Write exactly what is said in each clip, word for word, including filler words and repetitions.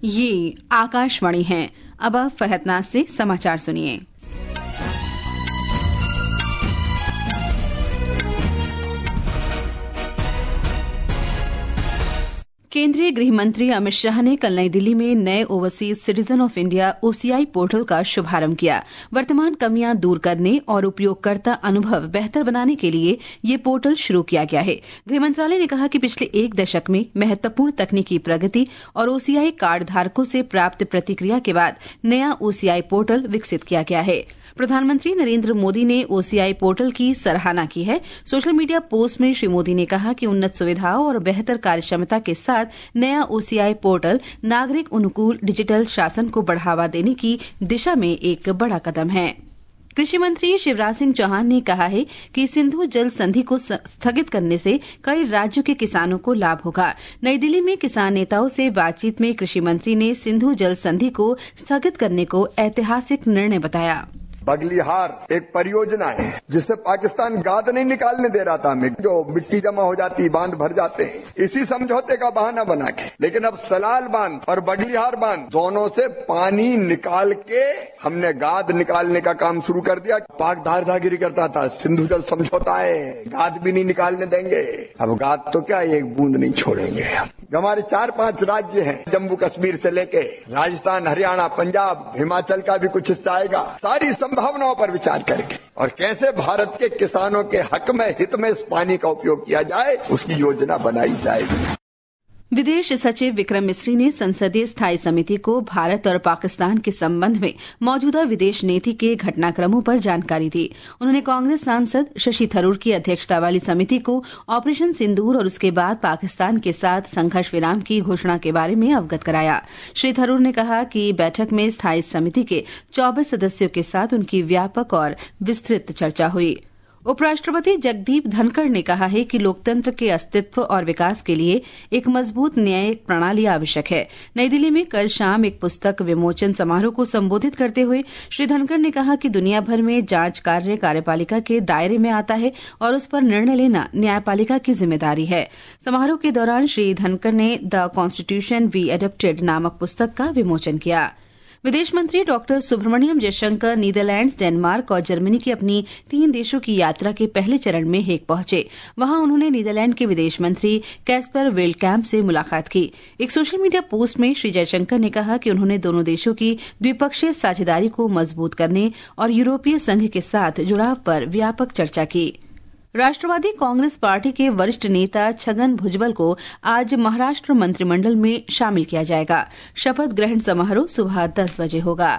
ये आकाशवाणी है। अब आप फरहत से समाचार सुनिए। केंद्रीय गृह मंत्री अमित शाह ने कल नई दिल्ली में नए overseas citizen of India OCI portal का शुभारंभ किया। वर्तमान कमियां दूर करने और उपयोगकर्ता अनुभव बेहतर बनाने के लिए ये पोर्टल शुरू किया गया है। गृह मंत्रालय ने कहा कि पिछले एक दशक में महत्वपूर्ण तकनीकी प्रगति और ओसीआई कार्ड धारकों से प्राप्त प्रतिक्रिया के बाद नया ओसीआई पोर्टल विकसित किया गया है। प्रधानमंत्री नरेंद्र मोदी ने ओसीआई पोर्टल की सराहना की है। सोशल मीडिया पोस्ट में श्री मोदी ने कहा कि उन्नत सुविधाओं और बेहतर कार्यक्षमता के साथ नया ओसीआई पोर्टल नागरिक अनुकूल डिजिटल शासन को बढ़ावा देने की दिशा में एक बड़ा कदम है। कृषि मंत्री शिवराज सिंह चौहान ने कहा है कि सिंधु जल संधि को स्थगित करने से कई राज्यों के किसानों को लाभ होगा। नई दिल्ली में किसान नेताओं से बातचीत में कृषि मंत्री ने सिंधु जल संधि को स्थगित करने को ऐतिहासिक निर्णय बताया। बगलिहार एक परियोजना है जिससे पाकिस्तान गाद नहीं निकालने दे रहा था हमें, जो मिट्टी जमा हो जाती, बांध भर जाते हैं, इसी समझौते का बहाना बना के। लेकिन अब सलाल बांध और बगलिहार बांध दोनों से पानी निकाल के हमने गाद निकालने का काम शुरू कर दिया। पाक धारदागिरी करता था, सिंधु जल समझौता है, गाद भी नहीं निकालने देंगे। अब गाद तो क्या, एक बूंद नहीं छोड़ेंगे। हमारे चार पांच राज्य हैं, जम्मू कश्मीर से लेके राजस्थान, हरियाणा, पंजाब, हिमाचल का भी कुछ हिस्सा आएगा। सारी संभावनाओं पर विचार करके और कैसे भारत के किसानों के हक में, हित में इस पानी का उपयोग किया जाए, उसकी योजना बनाई जाएगी। विदेश सचिव विक्रम मिस्री ने संसदीय स्थायी समिति को भारत और पाकिस्तान के संबंध में मौजूदा विदेश नीति के घटनाक्रमों पर जानकारी दी। उन्होंने कांग्रेस सांसद शशि थरूर की अध्यक्षता वाली समिति को ऑपरेशन सिंदूर और उसके बाद पाकिस्तान के साथ संघर्ष विराम की घोषणा के बारे में अवगत कराया। श्री थरूर ने कहा कि बैठक में स्थायी समिति के चौबीस सदस्यों के साथ उनकी व्यापक और विस्तृत चर्चा हुई। उपराष्ट्रपति जगदीप धनखड़ ने कहा है कि लोकतंत्र के अस्तित्व और विकास के लिए एक मजबूत न्यायिक प्रणाली आवश्यक है। नई दिल्ली में कल शाम एक पुस्तक विमोचन समारोह को संबोधित करते हुए श्री धनखड़ ने कहा कि दुनिया भर में जांच कार्य कार्यपालिका के दायरे में आता है और उस पर निर्णय लेना न्यायपालिका की जिम्मेदारी है। समारोह के दौरान श्री धनखड़ ने द कॉन्स्टिट्यूशन वी एडप्टेड नामक पुस्तक का विमोचन किया। विदेश मंत्री doctor Subrahmanyam Jaishankar Netherlands, Denmark और जर्मनी की अपनी तीन देशों की यात्रा के पहले चरण में हेग पहुंचे। वहां उन्होंने नीदरलैंड के विदेश मंत्री कैस्पर वेल्डकैम्प से मुलाकात की। एक सोशल मीडिया पोस्ट में श्री जयशंकर ने कहा कि उन्होंने दोनों देशों की द्विपक्षीय साझेदारी को मजबूत करने और यूरोपीय संघ के साथ जुड़ाव पर व्यापक चर्चा की। राष्ट्रवादी कांग्रेस पार्टी के वरिष्ठ नेता छगन भुजबल को आज महाराष्ट्र मंत्रिमंडल में शामिल किया जाएगा। शपथ ग्रहण समारोह सुबह दस बजे होगा।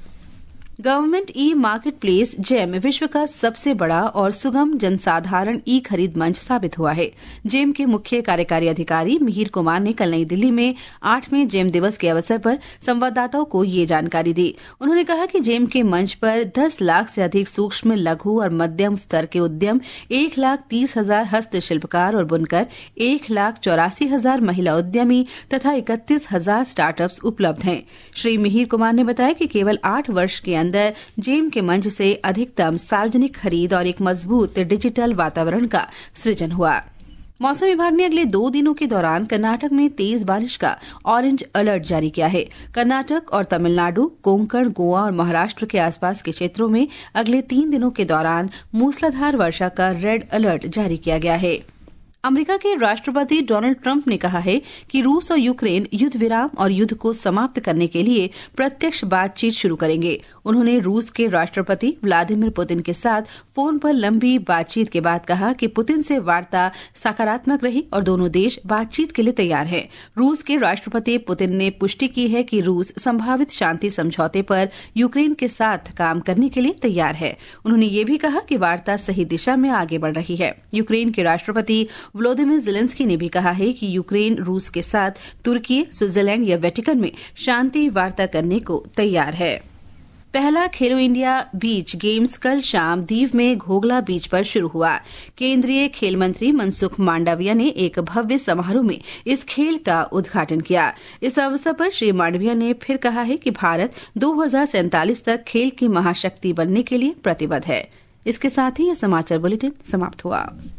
Government e marketplace GeM विश्व का सबसे बड़ा और सुगम जनसाधारण ई खरीद मंच साबित हुआ है। जेम के मुख्य कार्यकारी अधिकारी मिहिर कुमार ने कल नई दिल्ली में आठवें जेम दिवस के अवसर पर संवाददाताओं को ये जानकारी दी। उन्होंने कहा कि जेम के मंच पर दस लाख से अधिक सूक्ष्म, लघु और मध्यम स्तर के उद्यम, एक लाख तीस हजार हस्तशिल्पकार और बुनकर, एक लाख चौरासी हजार महिला उद्यमी तथा इकतीस हजार स्टार्टअप्स उपलब्ध हैं। श्री मिहिर कुमार ने बताया कि केवल आठ वर्ष के अंदर जेम के मंच से अधिकतम सार्वजनिक खरीद और एक मजबूत डिजिटल वातावरण का सृजन हुआ। मौसम विभाग ने अगले दो दिनों के दौरान कर्नाटक में तेज बारिश का ऑरेंज अलर्ट जारी किया है। कर्नाटक और तमिलनाडु, कोंकण, गोवा और महाराष्ट्र के आसपास के क्षेत्रों में अगले तीन दिनों के दौरान मूसलाधार वर्षा का रेड अलर्ट जारी किया गया है। अमेरिका के राष्ट्रपति डोनाल्ड ट्रंप ने कहा है कि रूस और यूक्रेन युद्ध विराम और युद्ध को समाप्त करने के लिए प्रत्यक्ष बातचीत शुरू करेंगे। उन्होंने रूस के राष्ट्रपति व्लादिमीर पुतिन के साथ फोन पर लंबी बातचीत के बाद कहा कि पुतिन से वार्ता सकारात्मक रही और दोनों देश बातचीत के लिए तैयार हैं। रूस के राष्ट्रपति पुतिन ने पुष्टि की है कि रूस संभावित शांति समझौते पर यूक्रेन के साथ काम करने के लिए तैयार है। उन्होंने ये भी कहा कि वार्ता सही दिशा में आगे बढ़ रही है। यूक्रेन के राष्ट्रपति वोलोदिमीर ज़ेलेंस्की ने भी कहा है कि यूक्रेन रूस के साथ तुर्की, स्विट्जरलैंड या वेटिकन में शांति वार्ता करने को तैयार है। पहला खेलो इंडिया बीच गेम्स कल शाम दीव में घोगला बीच पर शुरू हुआ। केंद्रीय खेल मंत्री मनसुख मांडविया ने एक भव्य समारोह में इस खेल का उद्घाटन किया। इस अवसर पर श्री मांडविया ने फिर कहा है कि भारत दो हजार सैंतालीस तक खेल की महाशक्ति बनने के लिए प्रतिबद्ध है। इसके साथ ही यह समाचार बुलेटिन समाप्त हुआ।